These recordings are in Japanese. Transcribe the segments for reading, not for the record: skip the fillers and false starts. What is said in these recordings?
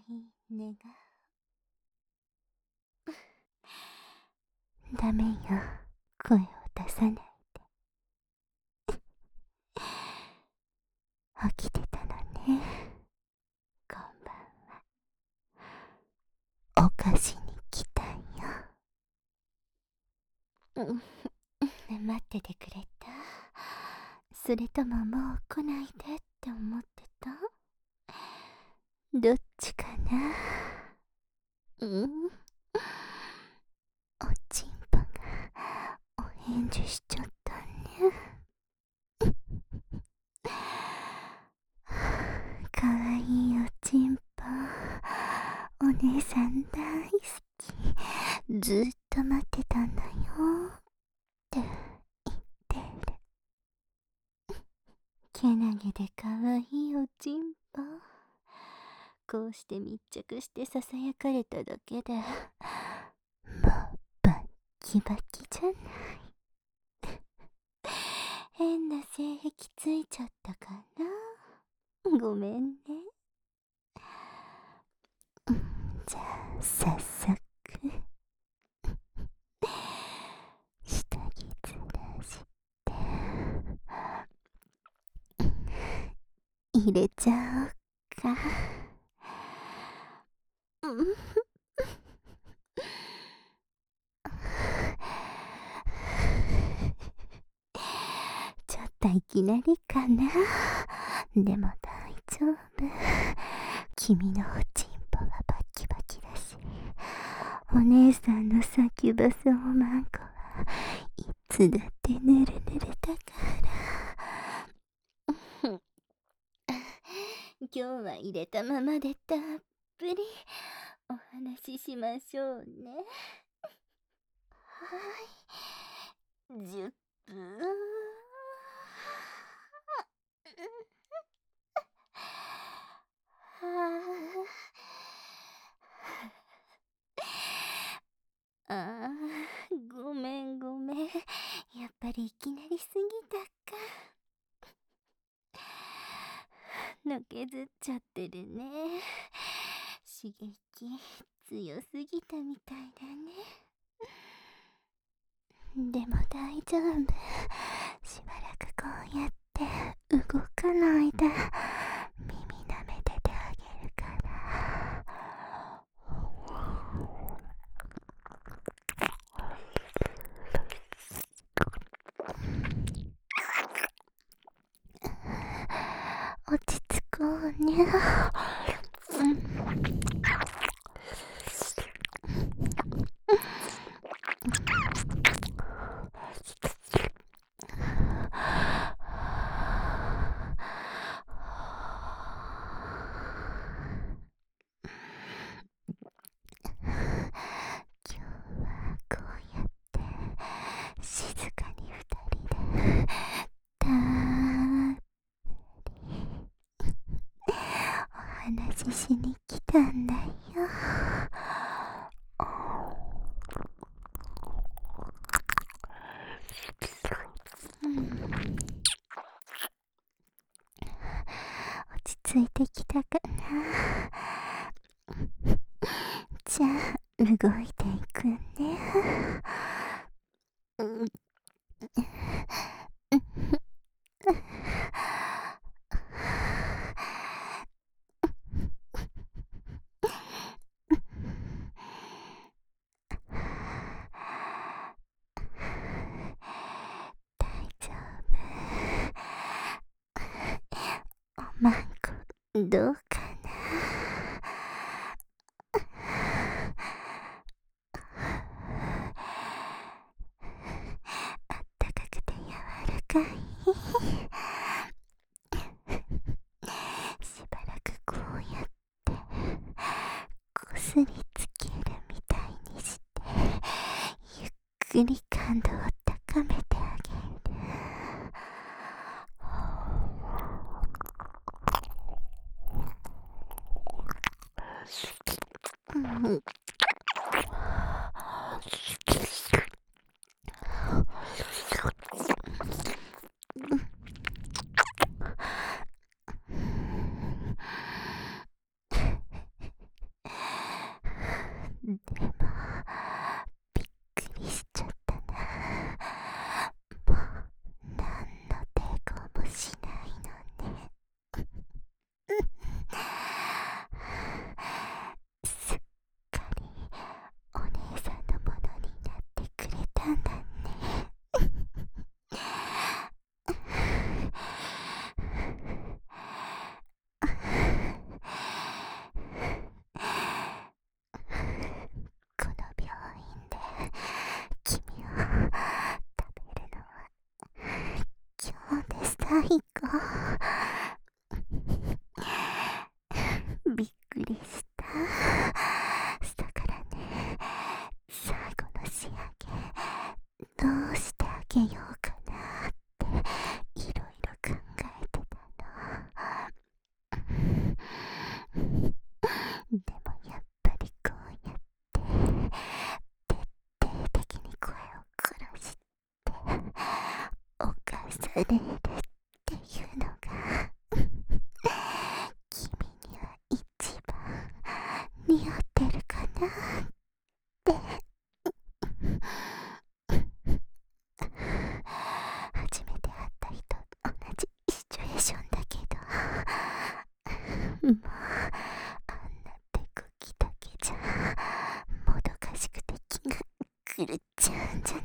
い願う。ダメよ、声を出さないで。起きてたのね。こんばんは。お菓子に来たよ。待っててくれた？それとももう来ないでって思ってた？どっちかな？おちんぽがお返事しちゃったね。かわいいおちんぽ、お姉さん大好き、ずっと待ってたんだよって言ってる。けなげでかわいいおちんぽ、こうして密着してささやかれただけでもうバッキバキじゃない。変な性癖ついちゃったかな。ごめんね。じゃあ早速下着ずらして入れちゃおうか。ちょっといきなりかな。でも大丈夫。君のおちんぽはバキバキだし、お姉さんのサキュバスおまんこはいつだってぬるぬるだから。今日は入れたままでたっぷりお話ししましょうね。はい、10分。ああ、ごめんごめん。やっぱりいきなりすぎたか。のけずっちゃってるね。刺激強すぎたみたいだね。でも大丈夫。しばらくこうやって動かないで耳舐めててあげるから。落ち着こうね。今日はこうやって静かに二人でたっぷりお話ししに来たんだよ。落ち着いてきたかな。じゃあ動いていくね。大丈夫。おまんこどうかな。あったかくて柔らかい。しばらくこうやってこすりつけるみたいにしてゆっくり感度を高めてあげる。 でもびっくりしちゃったな。もう何の抵抗もしないのね。すっかりお姉さんのものになってくれたんだね。この病院で君を食べるのは今日で最後。びっくりした。だからね、最後の仕上げどうしてあげようかなっていろいろ考えてたの。でもやっぱりこうやって徹底的に声を殺して犯されるっていうのが君には一番似合ってるかなって初めて会った人と同じシチュエーションだけど、もうあんな手こきだけじゃもどかしくて気が狂っちゃうんじゃない。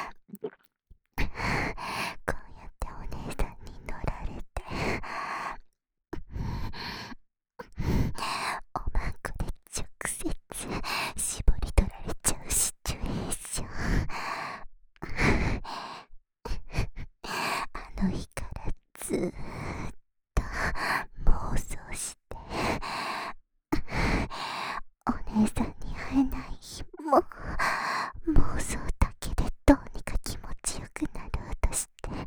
こうやってお姉さんに乗られておまんこで直接絞り取られちゃうシチュエーション。あの日からずーっと妄想してお姉さんに会えない日も妄想だけでどうにか気持ちよくなろうとしても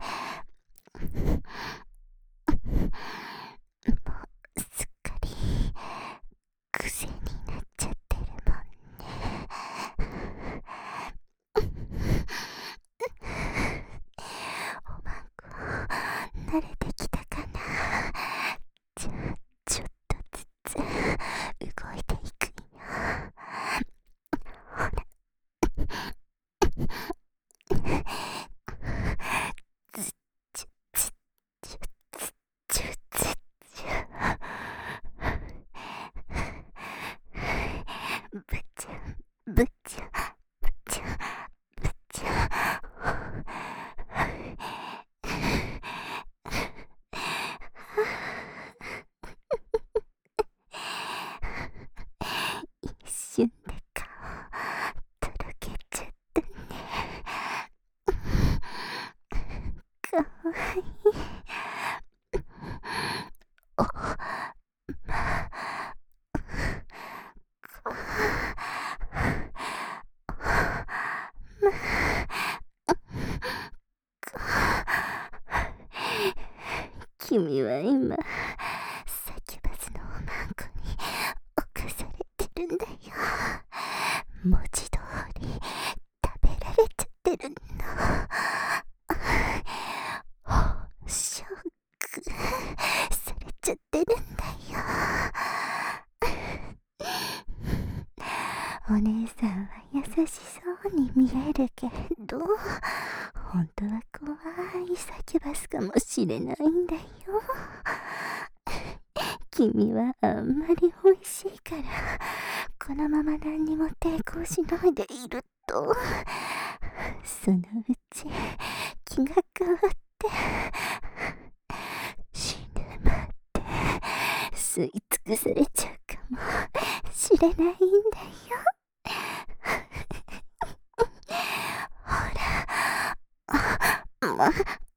うすっかり癖になっちゃってるもんね。おまんこ慣れてきたかな。じゃあちょっとずつ動いていくよ。ほらずっちゅずっちゅずっちゅずっちゅぶちゃぶちゃぶちゃぶちゃ一瞬で顔とろけちゃったね。かわいい。おま君は今サキュバスのおまんこに侵されてるんだよ。文字通り食べられちゃってるの。捕食されちゃってるんだよ。お姉さんは優しそうに見えるけど本当は怖いサキュバスかもしれないんだよ。君はあんまり美味しいからこのまま何にも抵抗しないでいるとそのうち気が変わって死ぬまで吸い尽くされちゃうかもしれないんだよ。ほら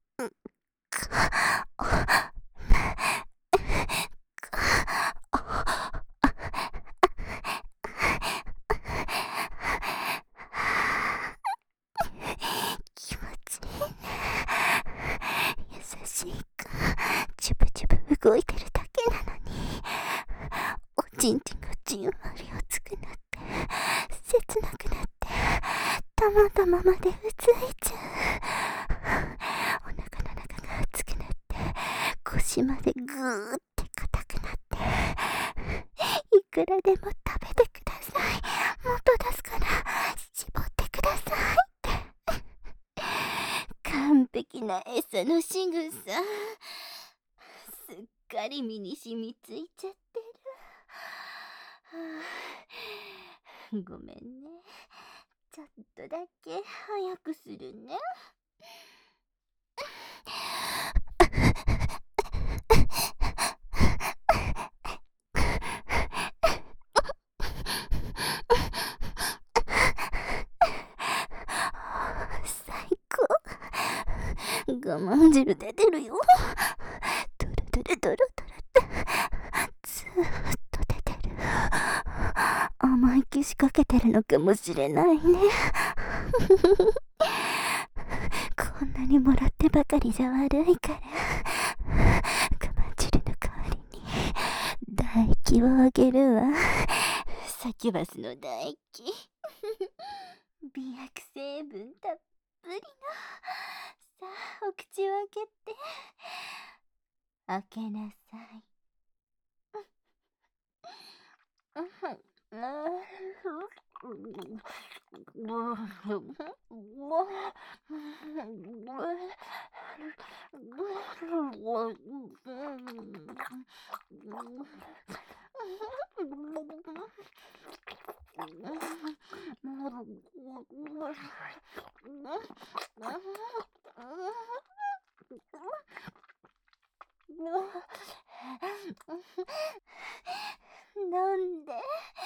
気持ちいいね。優しいかチュブチュブ動いてるだけなのにおちんちんがじんわり熱くなって切なくなってたまたままでうついちゃう。お腹の中が熱くなって腰までぐーって硬くなっていくらでも食べてください。 と出すから絞ってくださいって。完璧な餌の仕草、すっかり身に染みついちゃってる。はあ、ごめんね。ちょっとだけ早くするね。最高。我慢汁出てるよ。ドロドロドロドロってずーっと出てる。甘い気仕掛けてるのかもしれないね。こんなにもらってばかりじゃ悪いから、我慢汁の代わりに唾液をあげるわ。サキュバスの唾液。美薬成分たっぷりの。さあ、お口を開けて。開けなさい。なんで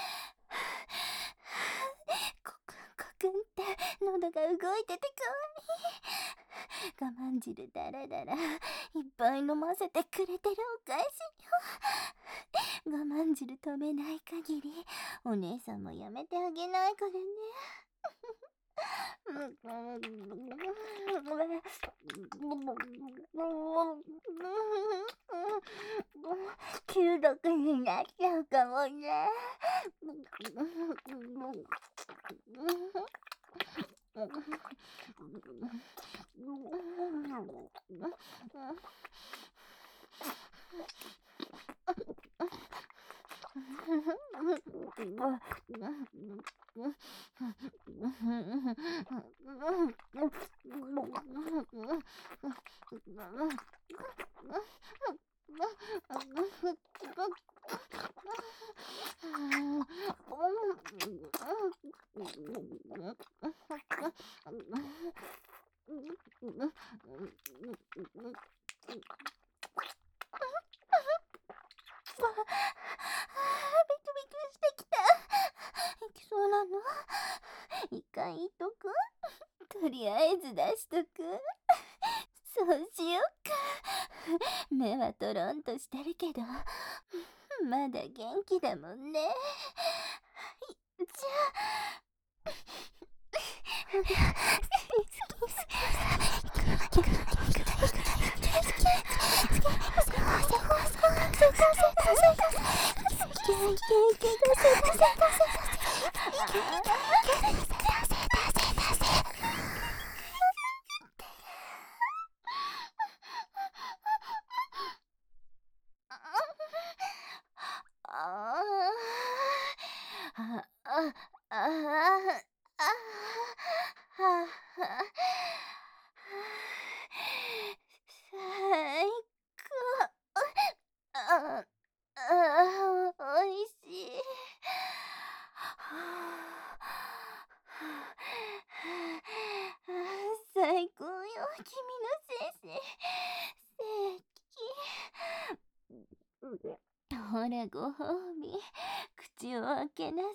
コクンコクンって喉が動いててかわいい。我慢汁だらだらいっぱい飲ませてくれてるお返しよ。我慢汁止めない限りお姉さんもやめてあげないからね。中毒になっちゃうかもね。ビクビクしてきた。いきそうなの？一回言っとく？とりあえず出しとく？そうしよっか。目はトロンとしてるけどまだ元気だもんね。じゃあ最高。おいしい。最高よ、君の先生。ほら、ご褒美。口を開けなさい。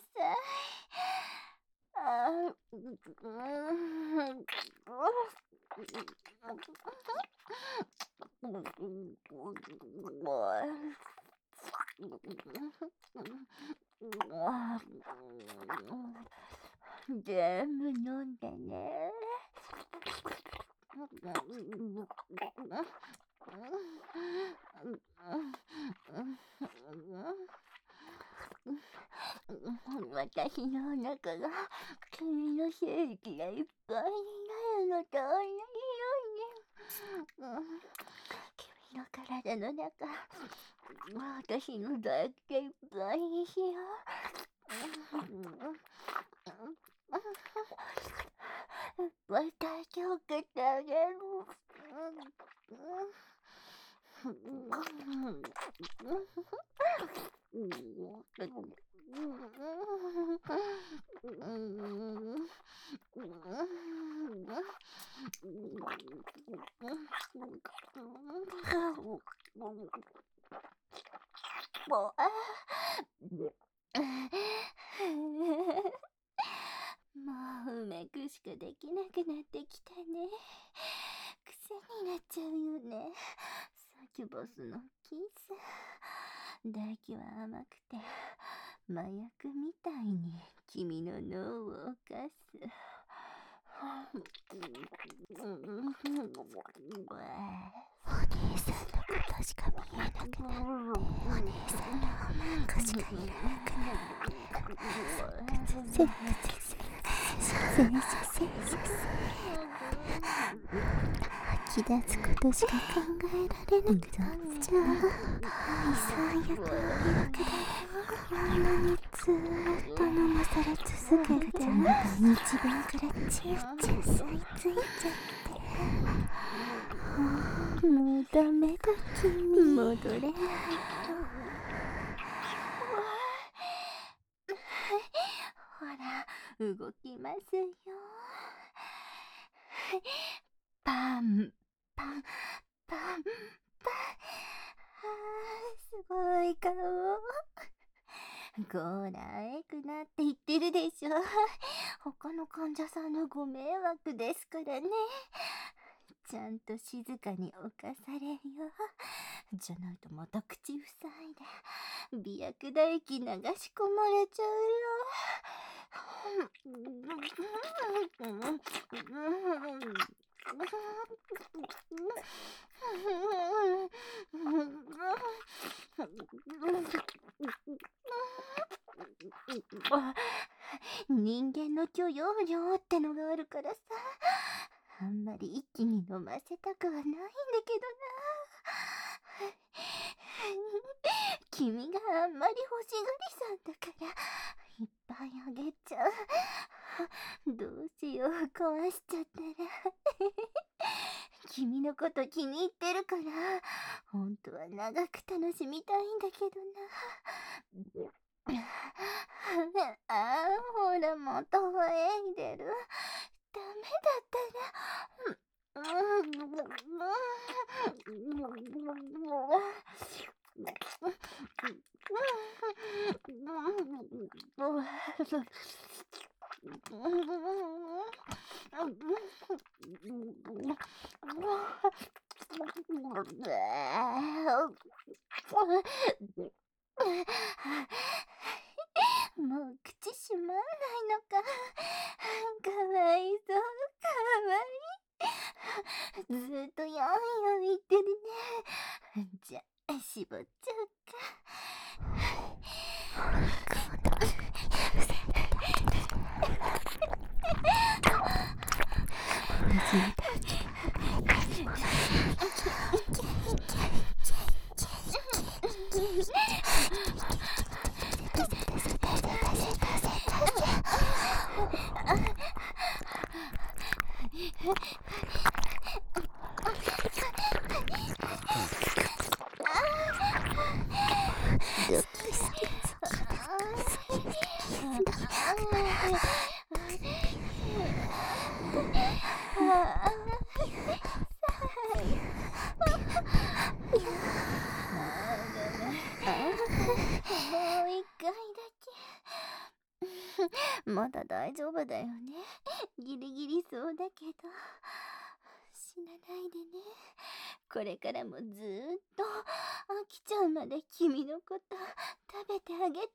全部飲んでね。私のお腹が君の精液がいっぱいになるのと同じように、君の体の中、私の唾液がいっぱいにしよう。 また今日けてあげる。もううめくしかできなくなってきたね。癖になっちゃうよね。サキュボスのキス。唾液は甘くて麻薬みたいに君の脳を犯す。お兄さんのことしか見えなくなって、お兄さんのおまんこしかいらなくなって吐き出すことしか考えられなくなっちゃう。最悪の記憶だよ。なのにずーっと飲まされ続けると日弁からチューチュー吸い付いちゃって、もうダメだ君、戻れないよ。ほら動きますよ。パンパンパンパン。すごい顔。ご覧えくなって言ってるでしょ。他の患者さんのご迷惑ですからね。ちゃんと静かに犯されよ。じゃないとまた口塞いで媚薬唾液流し込まれちゃうよ。人間の許容量ってのがあるからさ、あんまり一気に飲ませたくはないんだけどな。君があんまり欲しがりさんだからいっぱいあげちゃう。どうしよう、壊しちゃったら。君のこと気に入ってるから本当は長く楽しみたいんだけどな。ああ、ほらまた騒いでる。ダメだったら。もう口閉まんないのか。かわいそう、かわいい。ずーっとやんやん言ってるね。じゃあ絞っちゃうか。まだ大丈夫だよね。ギリギリそうだけど。死なないでね。これからもずーっと飽きちゃうまで君のこと食べてあげたいから。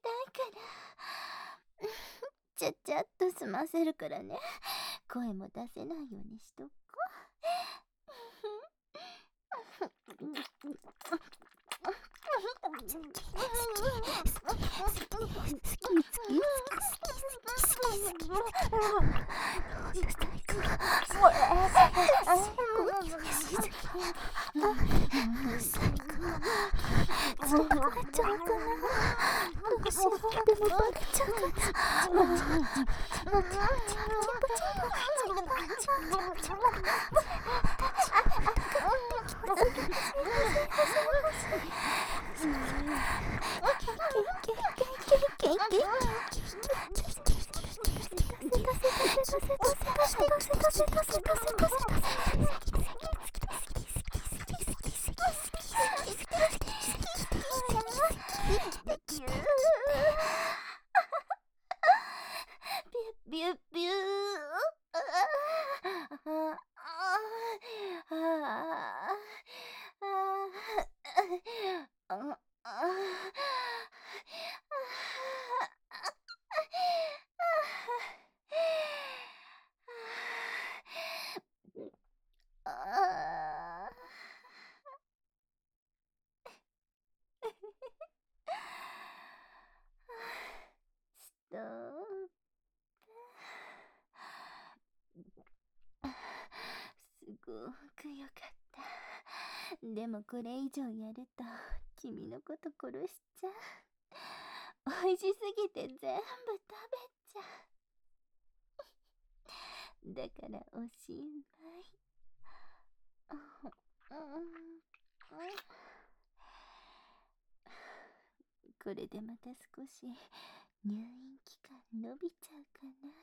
ちゃっちゃっと済ませるからね。声も出せないようにしとこう。 もバレちゃうかな。ビュッビュー。ストップ。すごくよかった。でもこれ以上やると君のこと殺しちゃう。美味しすぎて全部食べちゃう。だからおしまい。これでまた少し入院期間伸びちゃうかな。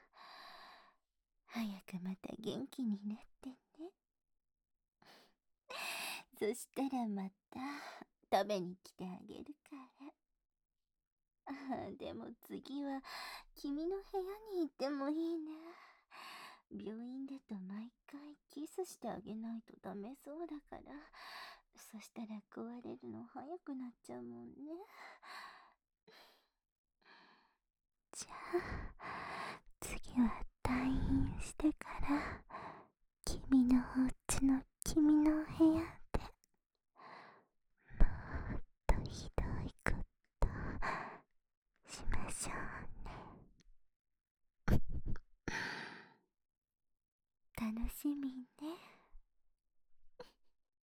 早くまた元気になってね。そしたらまた食べに来てあげるから。でも次は君の部屋に行ってもいいな。病院だと毎回キスしてあげないとダメそうだから、そしたら壊れるの早くなっちゃうもんね。じゃあ次は退院してから君のお家の君の部屋でもっとひどいことしましょうね。楽しみね。